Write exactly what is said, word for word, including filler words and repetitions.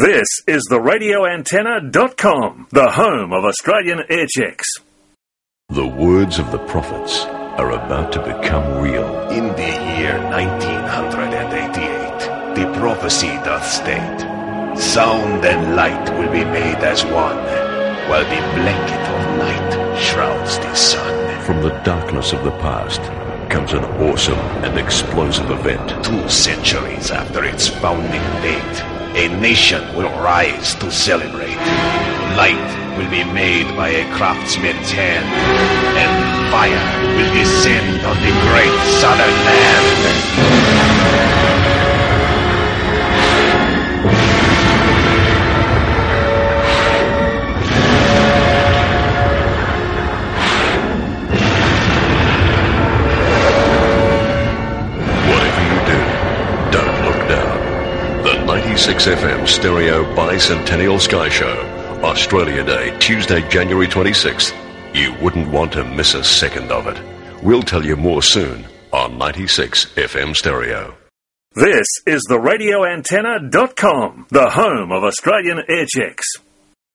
This is the radio antenna dot com, the home of Australian air checks. The words of the prophets are about to become real. In the year nineteen eighty-eight, the prophecy doth state, sound and light will be made as one, while the blanket of night shrouds the sun. From the darkness of the past comes an awesome and explosive event. Two centuries after its founding date, a nation will rise to celebrate. Light will be made by a craftsman's hand, and fire will descend on the great southern land. ninety-six F M Stereo Bicentennial Sky Show, Australia Day, Tuesday, January twenty-sixth. You wouldn't want to miss a second of it. We'll tell you more soon on ninety-six F M Stereo. This is the radio antenna dot com, the home of Australian air checks.